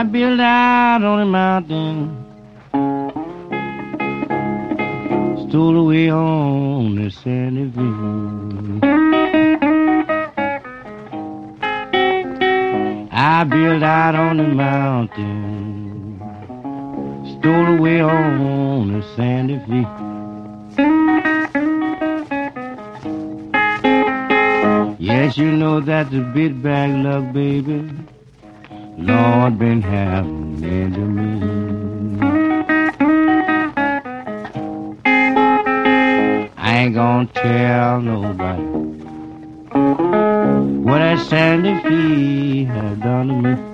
I built out on a mountain, stole away on the sandy view. I built out on the mountain, stole away on the sandy view. Yes, you know that's a bit bad luck, baby. Lord been happening to me. I ain't gonna tell nobody what that sandy feet have done to me.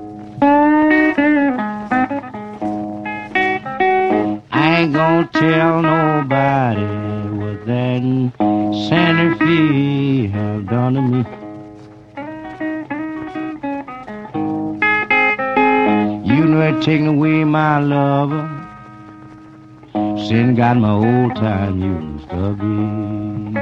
I ain't gonna tell nobody what that sandy feet have done to me. You know it taking away my lover, sin got my old time used to be.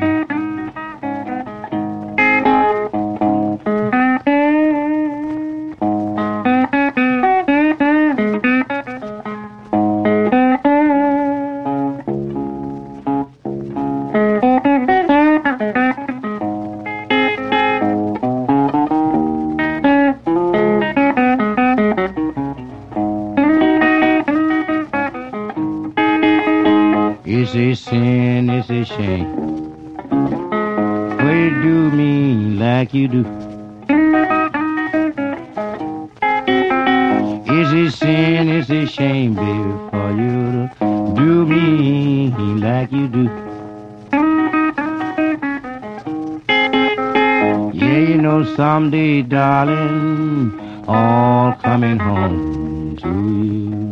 It's a sin, it's a shame, when you do me like you do. It's a sin, it's a shame, baby, for you to do me like you do. Yeah, you know someday, darling, all coming home to you.